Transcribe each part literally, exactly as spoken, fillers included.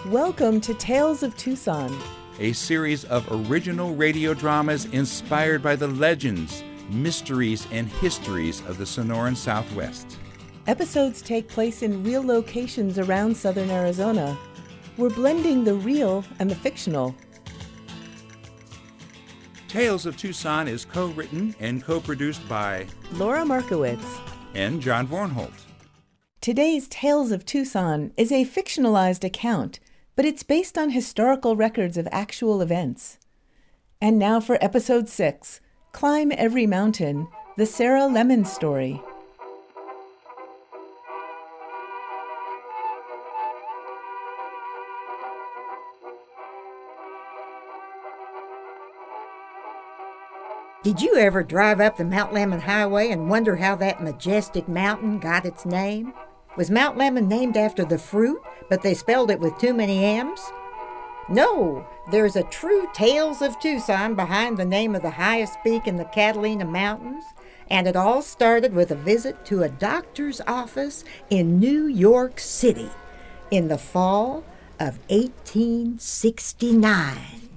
Welcome to Tales of Tucson, a series of original radio dramas inspired by the legends, mysteries, and histories of the Sonoran Southwest. Episodes take place in real locations around southern Arizona. We're blending the real and the fictional. Tales of Tucson is co-written and co-produced by Laura Markowitz and John Vornholt. Today's Tales of Tucson is a fictionalized account, but it's based on historical records of actual events. And now for Episode six, Climb Every Mountain, the Sarah Lemon Story. Did you ever drive up the Mount Lemmon Highway and wonder how that majestic mountain got its name? Was Mount Lemmon named after the fruit, but they spelled it with too many M's? No, there's a true Tales of Tucson behind the name of the highest peak in the Catalina Mountains, and it all started with a visit to a doctor's office in New York City in the fall of eighteen sixty-nine.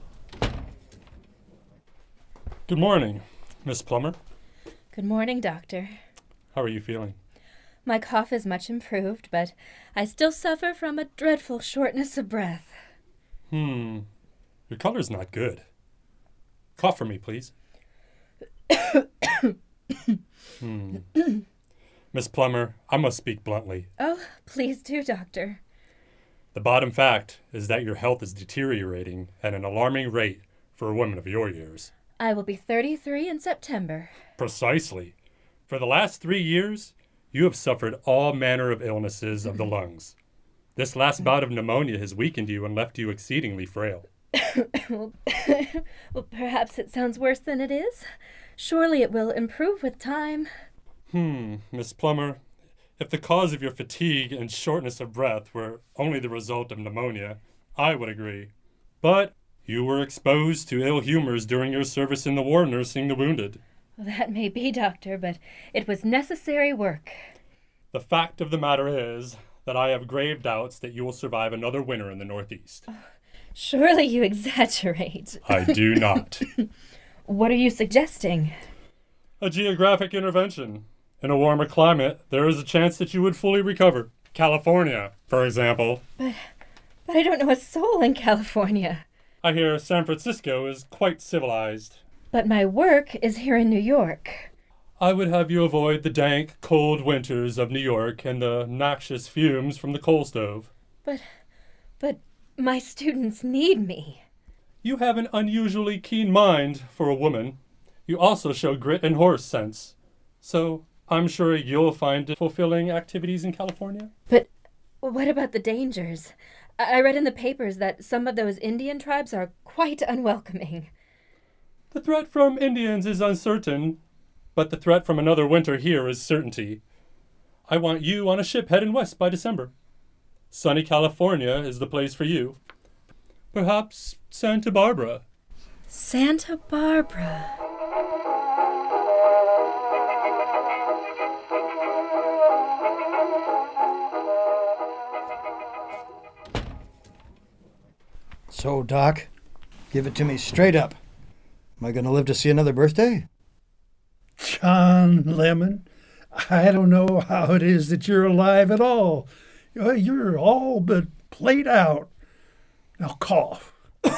Good morning, Miss Plummer. Good morning, Doctor. How are you feeling? My cough is much improved, but I still suffer from a dreadful shortness of breath. Hmm. Your color's not good. Cough for me, please. hmm. Miss Plummer, I must speak bluntly. Oh, please do, Doctor. The bottom fact is that your health is deteriorating at an alarming rate for a woman of your years. I will be thirty-three in September. Precisely. For the last three years, you have suffered all manner of illnesses of the lungs. This last bout of pneumonia has weakened you and left you exceedingly frail. well, well, perhaps it sounds worse than it is. Surely it will improve with time. Hmm, Miss Plummer, if the cause of your fatigue and shortness of breath were only the result of pneumonia, I would agree. But you were exposed to ill humors during your service in the war nursing the wounded. Well, that may be, Doctor, but it was necessary work. The fact of the matter is that I have grave doubts that you will survive another winter in the Northeast. Oh, surely you exaggerate. I do not. What are you suggesting? A geographic intervention. In a warmer climate, there is a chance that you would fully recover. California, for example. But, but I don't know a soul in California. I hear San Francisco is quite civilized. But my work is here in New York. I would have you avoid the dank, cold winters of New York and the noxious fumes from the coal stove. But, but my students need me. You have an unusually keen mind for a woman. You also show grit and horse sense. So I'm sure you'll find fulfilling activities in California. But what about the dangers? I read in the papers that some of those Indian tribes are quite unwelcoming. The threat from Indians is uncertain, but the threat from another winter here is certainty. I want you on a ship heading west by December. Sunny California is the place for you. Perhaps Santa Barbara. Santa Barbara. So, Doc, give it to me straight up. Am I going to live to see another birthday? John Lemon, I don't know how it is that you're alive at all. You're all but played out. Now cough.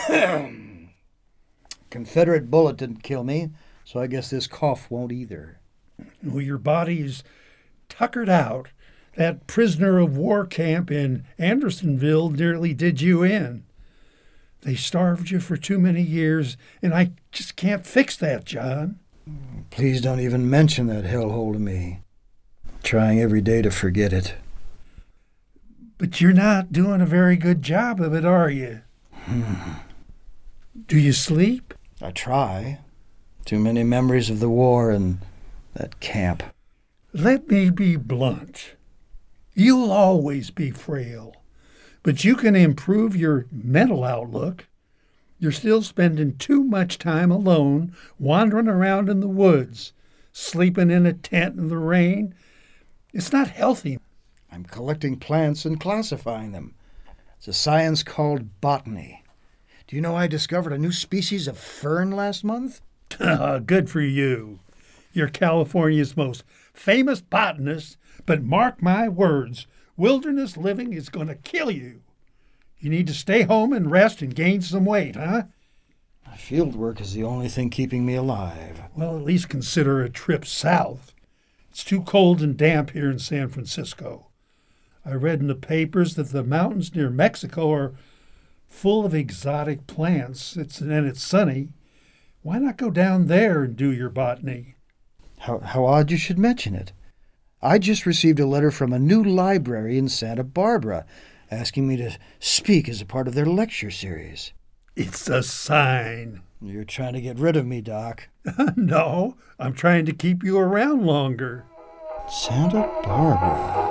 Confederate bullet didn't kill me, so I guess this cough won't either. Well, your body's tuckered out. That prisoner of war camp in Andersonville nearly did you in. They starved you for too many years, and I just can't fix that, John. Please don't even mention that hellhole to me. Trying every day to forget it. But you're not doing a very good job of it, are you? Hmm. Do you sleep? I try. Too many memories of the war and that camp. Let me be blunt. You'll always be frail. But you can improve your mental outlook. You're still spending too much time alone, wandering around in the woods, sleeping in a tent in the rain. It's not healthy. I'm collecting plants and classifying them. It's a science called botany. Do you know I discovered a new species of fern last month? Good for you. You're California's most famous botanist, but mark my words, wilderness living is going to kill you. You need to stay home and rest and gain some weight, huh? Field work is the only thing keeping me alive. Well, at least consider a trip south. It's too cold and damp here in San Francisco. I read in the papers that the mountains near Mexico are full of exotic plants. It's, and it's sunny. Why not go down there and do your botany? How, how odd you should mention it. I just received a letter from a new library in Santa Barbara asking me to speak as a part of their lecture series. It's a sign. You're trying to get rid of me, Doc. No, I'm trying to keep you around longer. Santa Barbara.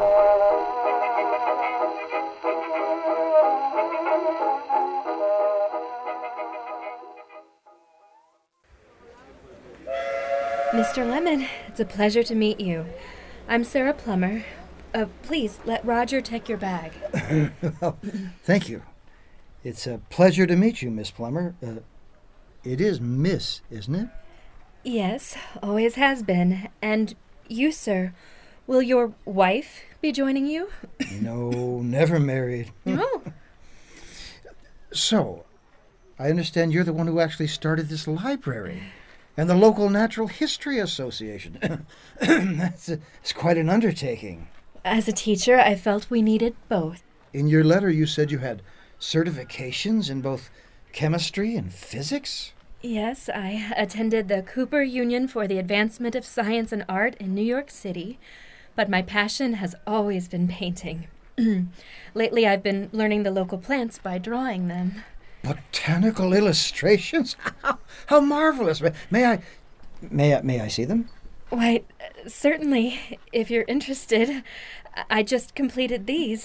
Mister Lemon, it's a pleasure to meet you. I'm Sarah Plummer. Uh, please, let Roger take your bag. Well, thank you. It's a pleasure to meet you, Miss Plummer. Uh, it is Miss, isn't it? Yes, always has been. And you, sir, will your wife be joining you? No, never married. Oh. So, I understand you're the one who actually started this library and the local Natural History Association. That's a, it's quite an undertaking. As a teacher, I felt we needed both. In your letter, you said you had certifications in both chemistry and physics? Yes, I attended the Cooper Union for the Advancement of Science and Art in New York City, but my passion has always been painting. Lately, I've been learning the local plants by drawing them. Botanical illustrations? How, how marvelous! May I, may I, may I see them? Why, certainly, if you're interested. I just completed these.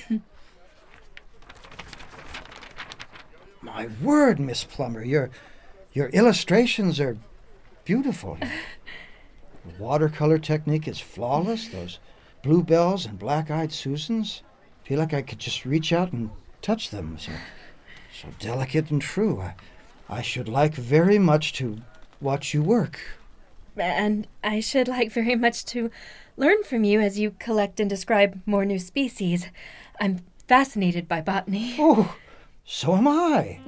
My word, Miss Plummer, your your illustrations are beautiful. The watercolor technique is flawless. Those bluebells and black-eyed Susans, I feel like I could just reach out and touch them. So, so delicate and true. I, I should like very much to watch you work. And I should like very much to learn from you as you collect and describe more new species. I'm fascinated by botany. Oh, so am I.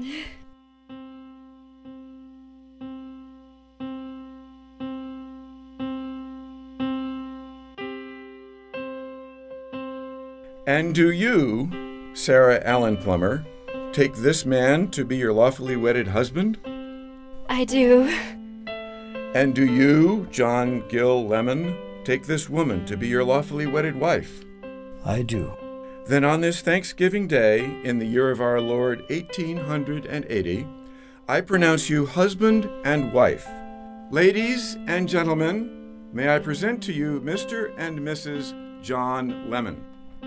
And do you, Sarah Allen Plummer, take this man to be your lawfully wedded husband? I do. And do you, John Gill Lemon, take this woman to be your lawfully wedded wife? I do. Then on this Thanksgiving Day, in the year of our Lord eighteen eighty, I pronounce you husband and wife. Ladies and gentlemen, may I present to you Mister and Missus John Lemon.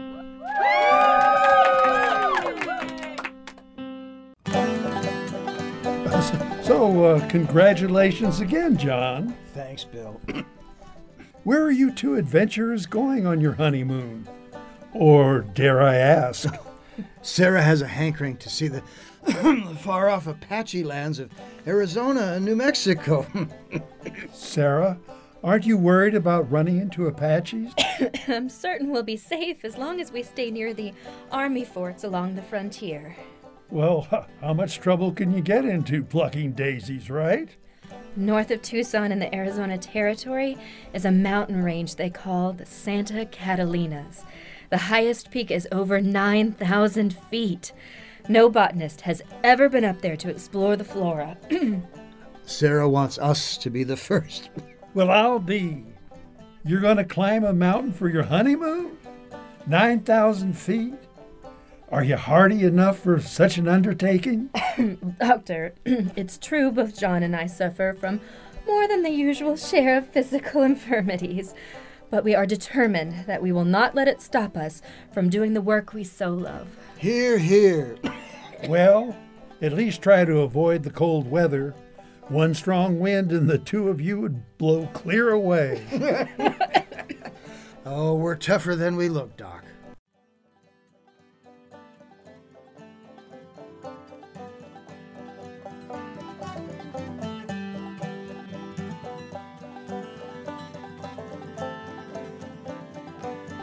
So, uh, congratulations again, John. Thanks, Bill. Where are you two adventurers going on your honeymoon? Or, dare I ask? Sarah has a hankering to see the, the far-off Apache lands of Arizona and New Mexico. Sarah, aren't you worried about running into Apaches? I'm certain we'll be safe as long as we stay near the army forts along the frontier. Well, how much trouble can you get into plucking daisies, right? North of Tucson in the Arizona Territory is a mountain range they call the Santa Catalinas. The highest peak is over nine thousand feet. No botanist has ever been up there to explore the flora. Sarah wants us to be the first. Well, I'll be. You're going to climb a mountain for your honeymoon? nine thousand feet? Are you hardy enough for such an undertaking? Doctor, it's true both John and I suffer from more than the usual share of physical infirmities. But we are determined that we will not let it stop us from doing the work we so love. Hear, hear. Well, at least try to avoid the cold weather. One strong wind and the two of you would blow clear away. Oh, we're tougher than we look, Doc.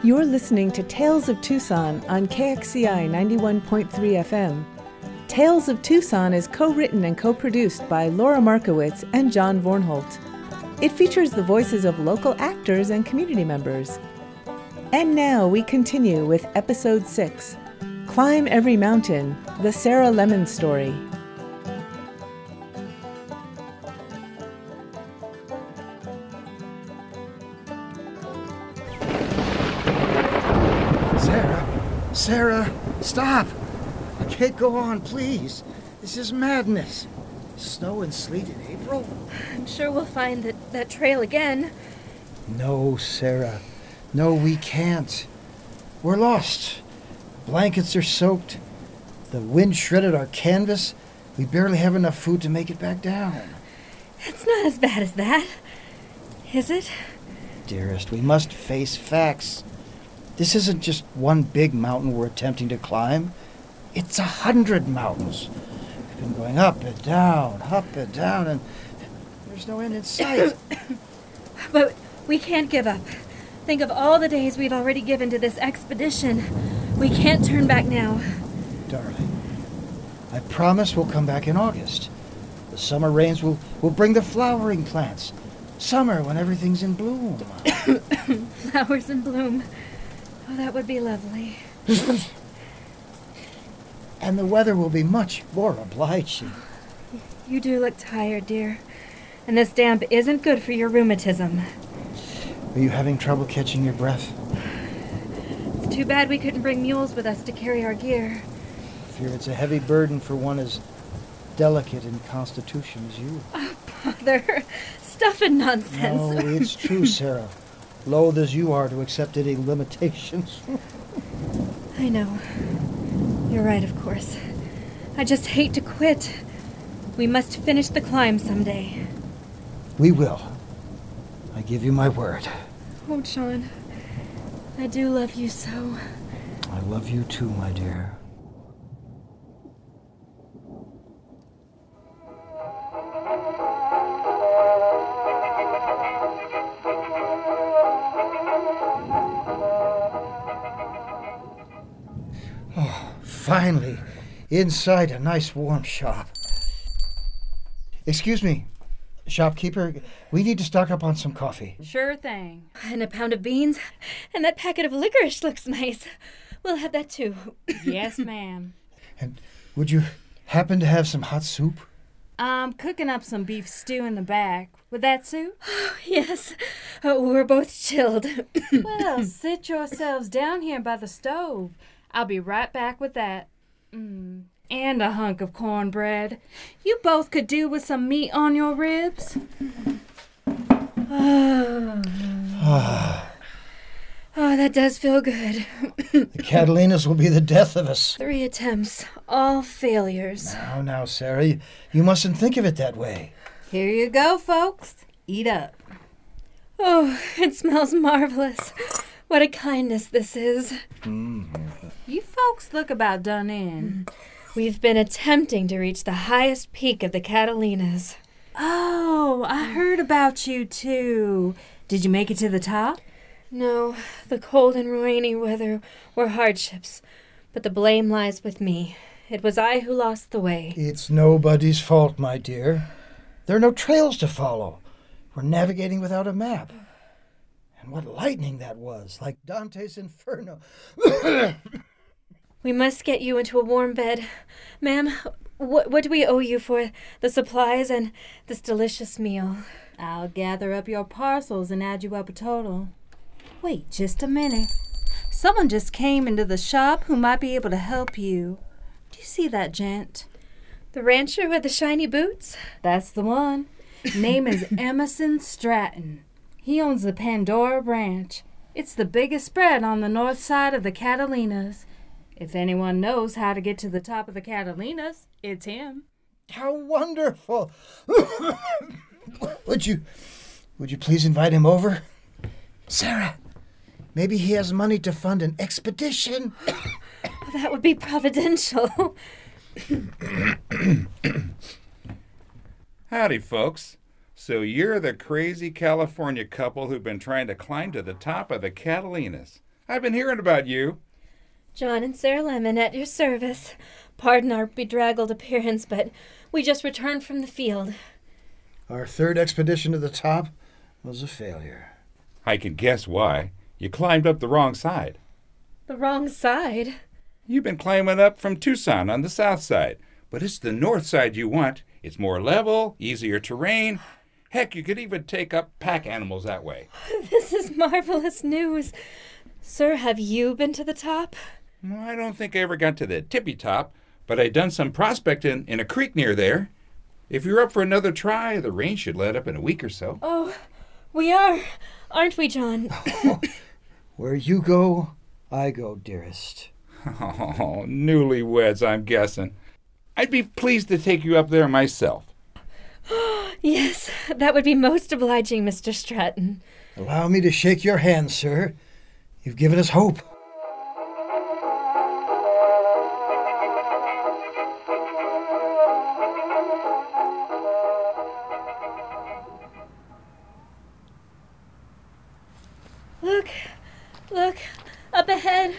You're listening to Tales of Tucson on K X C I ninety-one point three F M. Tales of Tucson is co-written and co-produced by Laura Markowitz and John Vornholt. It features the voices of local actors and community members. And now we continue with Episode six, Climb Every Mountain, the Sarah Lemon Story. Sarah, stop! I can't go on, please. This is madness. Snow and sleet in April? I'm sure we'll find that, that trail again. No, Sarah. No, we can't. We're lost. Blankets are soaked. The wind shredded our canvas. We barely have enough food to make it back down. It's not as bad as that, is it? Dearest, we must face facts. This isn't just one big mountain we're attempting to climb. It's a hundred mountains. We've been going up and down, up and down, and there's no end in sight. But we can't give up. Think of all the days we've already given to this expedition. We can't turn back now. Darling, I promise we'll come back in August. The summer rains will, will bring the flowering plants. Summer when everything's in bloom. Flowers in bloom. Oh, that would be lovely. And the weather will be much more obliging. You do look tired, dear. And this damp isn't good for your rheumatism. Are you having trouble catching your breath? It's too bad we couldn't bring mules with us to carry our gear. I fear it's a heavy burden for one as delicate in constitution as you. Oh, bother. Stuff and nonsense. No, it's true, Sarah. Loath as you are to accept any limitations. I know. You're right, of course. I just hate to quit. We must finish the climb someday. We will. I give you my word. Oh, John. I do love you so. I love you too, my dear. Finally, inside a nice warm shop. Excuse me, shopkeeper, we need to stock up on some coffee. Sure thing. And a pound of beans. And that packet of licorice looks nice. We'll have that too. Yes, ma'am. And would you happen to have some hot soup? I'm cooking up some beef stew in the back. Would that suit? Oh, yes. Oh, we're both chilled. Well, sit yourselves down here by the stove. I'll be right back with that. Mm. And a hunk of cornbread. You both could do with some meat on your ribs. Oh, oh that does feel good. The Catalinas will be the death of us. Three attempts, all failures. Now, now, Sarah, you, you mustn't think of it that way. Here you go, folks. Eat up. Oh, it smells marvelous. What a kindness this is. Mm-hmm. You folks look about done in. We've been attempting to reach the highest peak of the Catalinas. Oh, I heard about you too. Did you make it to the top? No, the cold and rainy weather were hardships, but the blame lies with me. It was I who lost the way. It's nobody's fault, my dear. There are no trails to follow. We're navigating without a map. And what lightning that was, like Dante's Inferno. We must get you into a warm bed. Ma'am, what, what do we owe you for the supplies and this delicious meal? I'll gather up your parcels and add you up a total. Wait just a minute. Someone just came into the shop who might be able to help you. Do you see that gent? The rancher with the shiny boots? That's the one. Name is Emerson Stratton. He owns the Pandora Ranch. It's the biggest spread on the north side of the Catalinas. If anyone knows how to get to the top of the Catalinas, it's him. How wonderful! Would you, would you please invite him over? Sarah, maybe he has money to fund an expedition. That would be providential. Howdy, folks. So you're the crazy California couple who've been trying to climb to the top of the Catalinas. I've been hearing about you. John and Sarah Lemon at your service. Pardon our bedraggled appearance, but we just returned from the field. Our third expedition to the top was a failure. I can guess why. You climbed up the wrong side. The wrong side? You've been climbing up from Tucson on the south side, but it's the north side you want. It's more level, easier terrain. Heck, you could even take up pack animals that way. This is marvelous news. Sir, have you been to the top? Well, I don't think I ever got to the tippy top, but I done some prospecting in a creek near there. If you're up for another try, the rain should let up in a week or so. Oh, we are, aren't we, John? Where you go, I go, dearest. Oh, newlyweds, I'm guessing. I'd be pleased to take you up there myself. Yes, that would be most obliging, Mister Stratton. Allow me to shake your hand, sir. You've given us hope. Look, look, up ahead.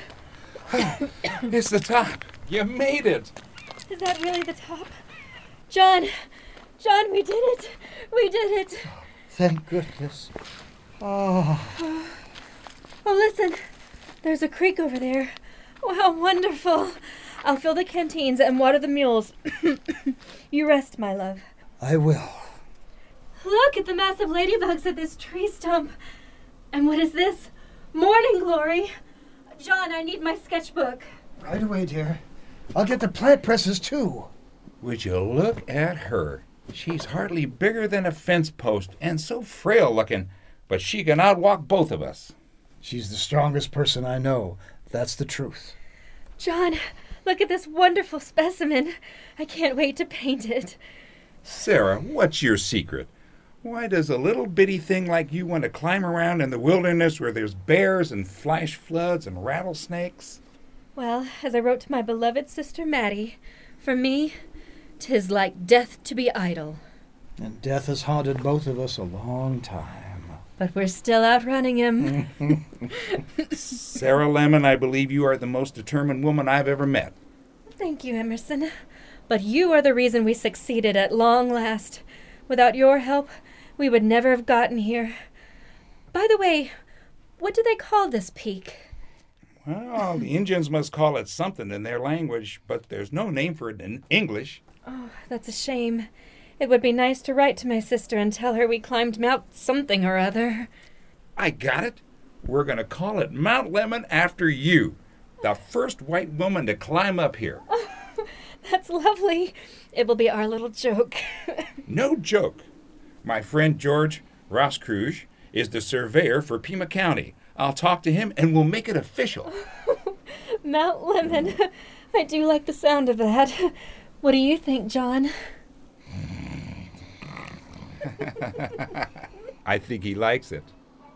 It's the top. You made it. Is that really the top? John, John, we did it. We did it. Thank goodness. Oh. Oh, listen. There's a creek over there. Wow, wonderful. I'll fill the canteens and water the mules. You rest, my love. I will. Look at the massive ladybugs at this tree stump. And what is this? Morning glory. John, I need my sketchbook. Right away, dear. I'll get the plant presses, too. Would you look at her? She's hardly bigger than a fence post and so frail looking, but she can outwalk both of us. She's the strongest person I know. That's the truth. John, look at this wonderful specimen. I can't wait to paint it. Sarah, what's your secret? Why does a little bitty thing like you want to climb around in the wilderness where there's bears and flash floods and rattlesnakes? Well, as I wrote to my beloved sister Mattie, for me, 'tis like death to be idle. And death has haunted both of us a long time. But we're still outrunning him. Sarah Lemon, I believe you are the most determined woman I've ever met. Thank you, Emerson. But you are the reason we succeeded at long last. Without your help, we would never have gotten here. By the way, what do they call this peak? Well, the Indians must call it something in their language, but there's no name for it in English. Oh, that's a shame. It would be nice to write to my sister and tell her we climbed Mount something or other. I got it. We're going to call it Mount Lemon after you, the first white woman to climb up here. Oh, that's lovely. It will be our little joke. No joke. My friend George Roscrouge is the surveyor for Pima County. I'll talk to him and we'll make it official. Mount Lemon. I do like the sound of that. What do you think, John? I think he likes it.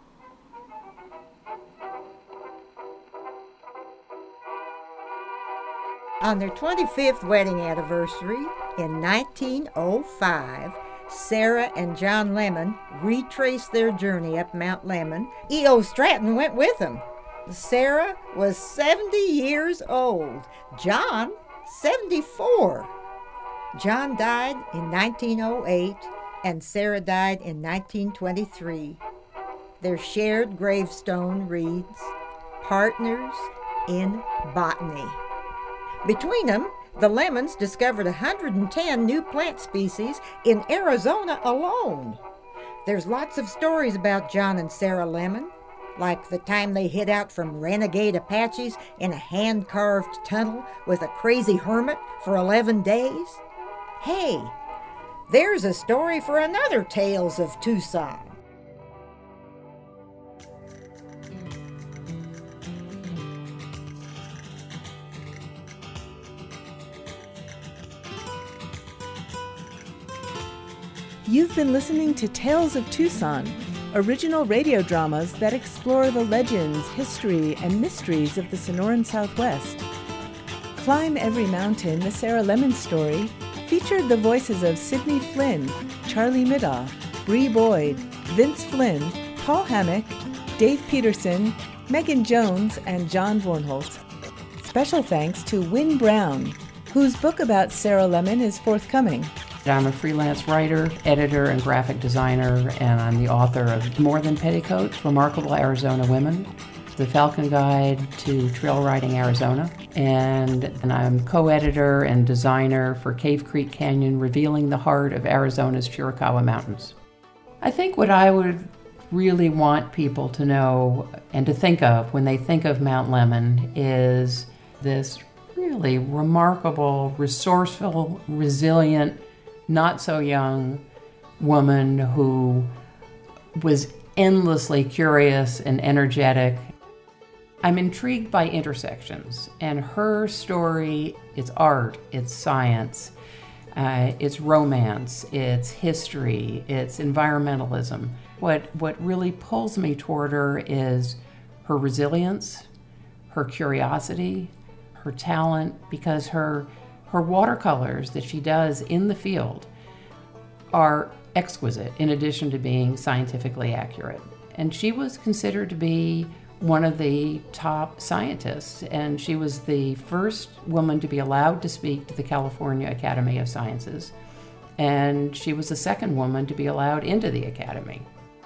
On their twenty-fifth wedding anniversary in nineteen oh five, Sarah and John Lemon retraced their journey up Mount Lemon. E O. Stratton went with them. Sarah was seventy years old. John, seventy-four. John died in nineteen oh eight, and Sarah died in nineteen twenty-three. Their shared gravestone reads, Partners in Botany. Between them, the Lemons discovered one hundred ten new plant species in Arizona alone. There's lots of stories about John and Sarah Lemon, like the time they hid out from renegade Apaches in a hand-carved tunnel with a crazy hermit for eleven days. Hey, there's a story for another Tales of Tucson. You've been listening to Tales of Tucson, original radio dramas that explore the legends, history, and mysteries of the Sonoran Southwest. Climb Every Mountain, the Sarah Lemon story, featured the voices of Sidney Flynn, Charlie Middaugh, Bree Boyd, Vince Flynn, Paul Hammock, Dave Peterson, Megan Jones, and John Vornholt. Special thanks to Wynne Brown, whose book about Sarah Lemon is forthcoming. I'm a freelance writer, editor, and graphic designer, and I'm the author of More Than Petticoats, Remarkable Arizona Women, The Falcon Guide to Trail Riding Arizona, and, and I'm co-editor and designer for Cave Creek Canyon, Revealing the Heart of Arizona's Chiricahua Mountains. I think what I would really want people to know and to think of when they think of Mount Lemmon is this really remarkable, resourceful, resilient, not so young woman who was endlessly curious and energetic. I'm intrigued by intersections, and her story, it's art, it's science, uh, it's romance, it's history, it's environmentalism. What, what really pulls me toward her is her resilience, her curiosity, her talent, because her, her watercolors that she does in the field are exquisite in addition to being scientifically accurate. And she was considered to be one of the top scientists, and she was the first woman to be allowed to speak to the California Academy of Sciences, and she was the second woman to be allowed into the Academy.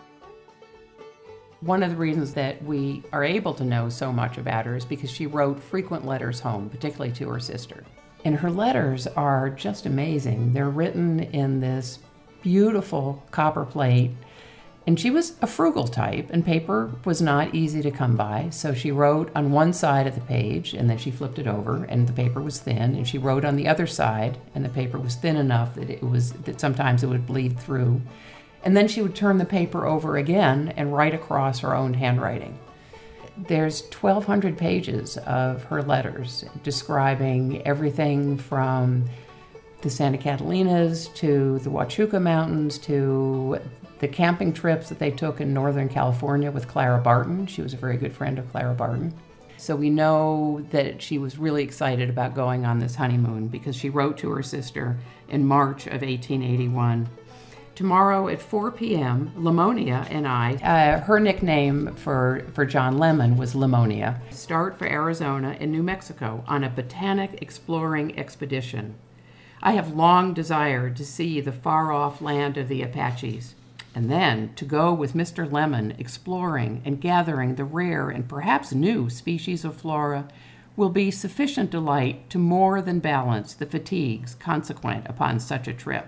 One of the reasons that we are able to know so much about her is because she wrote frequent letters home, particularly to her sister. And her letters are just amazing. They're written in this beautiful copper plate. And she was a frugal type, and paper was not easy to come by. So she wrote on one side of the page, and then she flipped it over, and the paper was thin. And she wrote on the other side, and the paper was thin enough that it was that sometimes it would bleed through. And then she would turn the paper over again and write across her own handwriting. There's twelve hundred pages of her letters describing everything from the Santa Catalinas to the Huachuca Mountains to the camping trips that they took in Northern California with Clara Barton. She was a very good friend of Clara Barton. So we know that she was really excited about going on this honeymoon because she wrote to her sister in March of eighteen eighty-one. Tomorrow at four p.m., Lemonia and I, uh, her nickname for, for John Lemon was Lemonia, start for Arizona and New Mexico on a botanic exploring expedition. I have long desired to see the far-off land of the Apaches, and then to go with Mister Lemon exploring and gathering the rare and perhaps new species of flora will be sufficient delight to more than balance the fatigues consequent upon such a trip.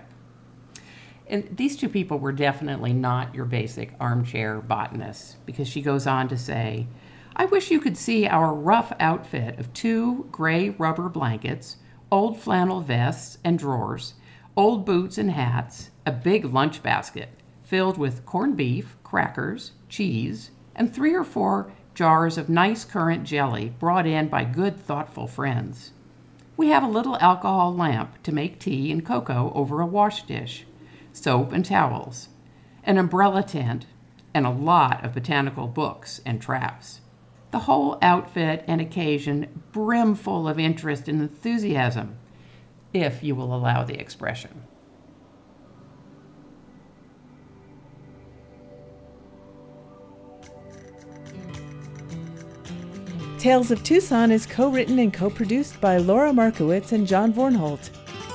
And these two people were definitely not your basic armchair botanists, because she goes on to say, I wish you could see our rough outfit of two gray rubber blankets, old flannel vests and drawers, old boots and hats, a big lunch basket filled with corned beef, crackers, cheese, and three or four jars of nice currant jelly brought in by good, thoughtful friends. We have a little alcohol lamp to make tea and cocoa over a wash dish, soap and towels, an umbrella tent, and a lot of botanical books and traps. The whole outfit and occasion brimful of interest and enthusiasm, if you will allow the expression. Tales of Tucson is co-written and co-produced by Laura Markowitz and John Vornholt.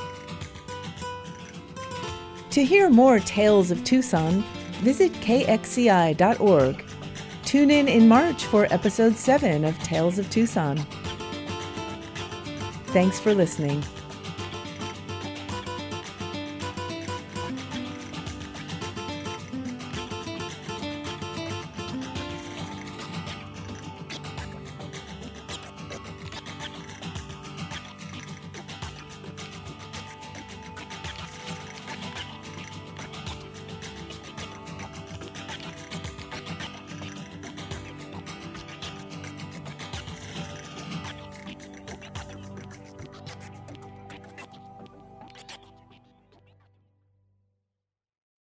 To hear more Tales of Tucson, visit K X C I dot org. Tune in in March for episode seven of Tales of Tucson. Thanks for listening.